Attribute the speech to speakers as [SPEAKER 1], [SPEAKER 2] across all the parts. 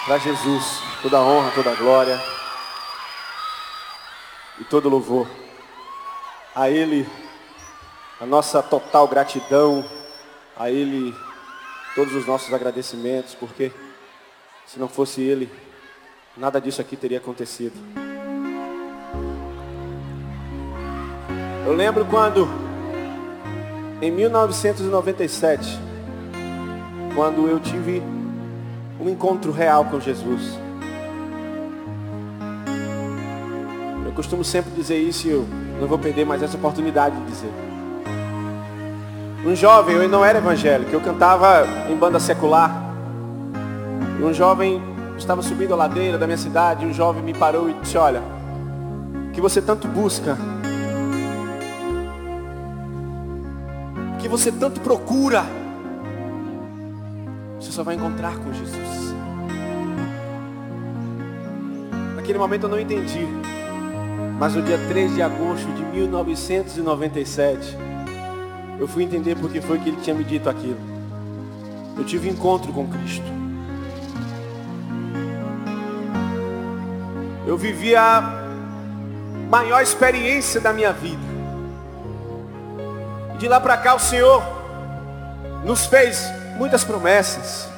[SPEAKER 1] Para Jesus, toda a honra, toda a glória e todo louvor. A Ele, a nossa total gratidão. A Ele, todos os nossos agradecimentos, porque se não fosse Ele, nada disso aqui teria acontecido. Eu lembro quando, em 1997, quando eu tive um encontro real com Jesus. Eu costumo sempre dizer isso e eu não vou perder mais essa oportunidade de dizer. Um jovem, eu não era evangélico, eu cantava em banda secular. E um jovem estava subindo a ladeira da minha cidade, e um jovem me parou e disse: olha, o que você tanto busca, o que você tanto procura, você só vai encontrar com Jesus. Naquele momento eu não entendi, mas no dia 3 de agosto de 1997, eu fui entender porque foi que ele tinha me dito aquilo. Eu tive um encontro com Cristo. Eu vivi a maior experiência da minha vida. E de lá para cá o Senhor nos fez muitas promessas.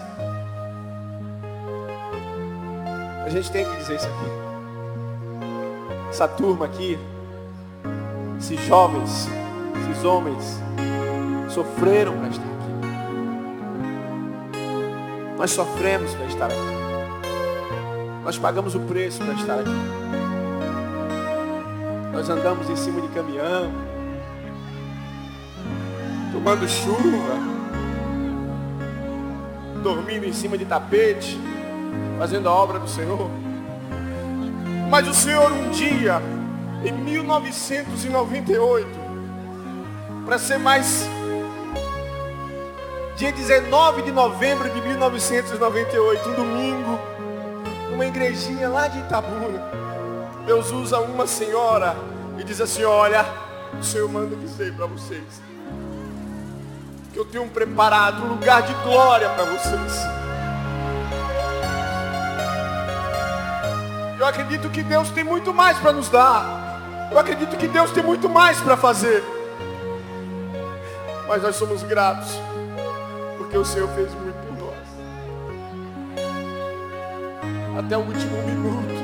[SPEAKER 1] A gente tem que dizer isso aqui. Essa turma aqui, esses jovens, esses homens, sofreram para estar aqui. Nós sofremos para estar aqui. Nós pagamos o preço para estar aqui. Nós andamos em cima de caminhão, tomando chuva, dormindo em cima de tapete, fazendo a obra do Senhor. Mas o Senhor um dia, em 1998, para ser mais, dia 19 de novembro de 1998, um domingo, numa igrejinha lá de Itabuna, Deus usa uma senhora e diz assim: olha, o Senhor manda dizer para vocês que eu tenho preparado um lugar de glória para vocês. Eu acredito que Deus tem muito mais para nos dar. Eu acredito que Deus tem muito mais para fazer. Mas nós somos gratos, porque o Senhor fez muito por nós. Até o último minuto,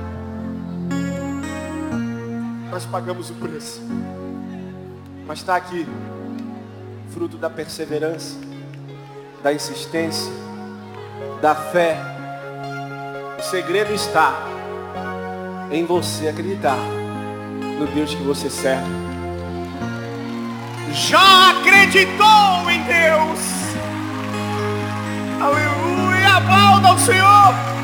[SPEAKER 1] nós pagamos o preço. Mas está aqui, fruto da perseverança, da insistência, da fé. O segredo está em você acreditar no Deus que você serve. Já acreditou em Deus? Aleluia, aplauda ao Senhor.